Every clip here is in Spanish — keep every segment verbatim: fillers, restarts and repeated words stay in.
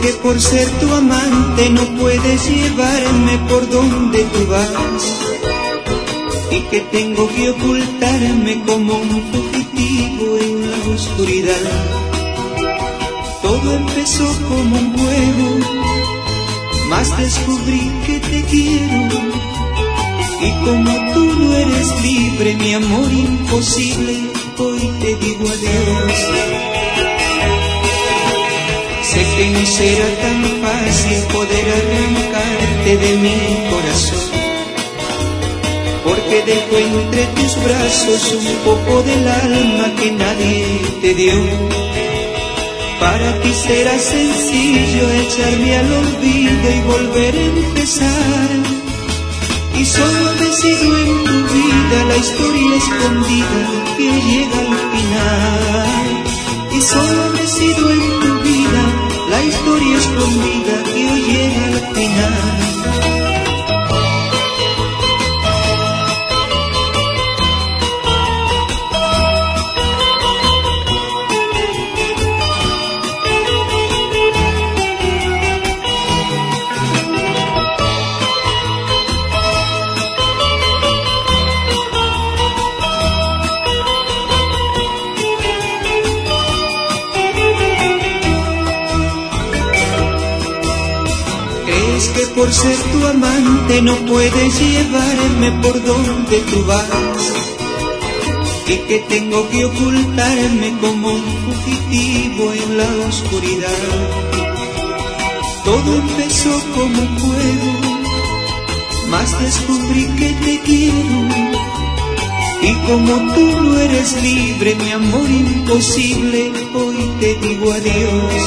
que por ser tu amante no puedes llevarme por donde tú vas, y que tengo que ocultarme como un fugitivo en la oscuridad. Todo empezó como un juego, mas descubrí que te quiero, y como tú no eres libre, mi amor imposible, hoy te digo adiós. Sé que no será tan fácil poder arrancarte de mi corazón, porque dejo entre tus brazos un poco del alma que nadie te dio. Para ti será sencillo echarme al olvido y volver a empezar, y solo decido en tu vida la historia escondida que llega al final. Y solo decido en tu vida la historia escondida que hoy llega al final. ¿Crees que por ser tu amante no puedes llevarme por donde tú vas, y que tengo que ocultarme como un fugitivo en la oscuridad? Todo empezó como un juego, mas descubrí que te quiero, y como tú no eres libre, mi amor imposible, hoy te digo adiós.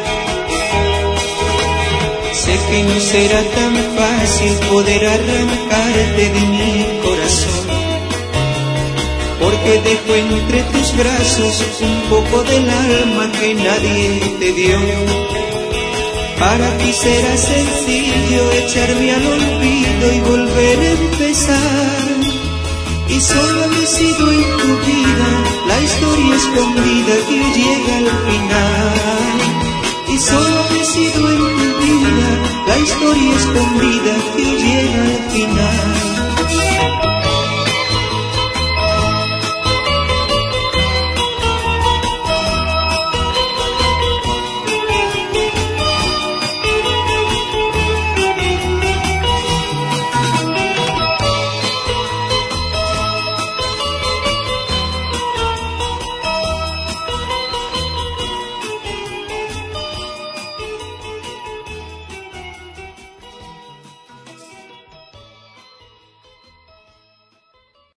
Sé que no será tan fácil poder arrancarte de mi corazón, porque dejo entre tus brazos un poco del alma que nadie te dio. Para ti será sencillo echarme al olvido y volver a empezar, y solo decido en tu vida la historia escondida que llega al final. Y solo decido en tu vida la historia escondida que llega al final.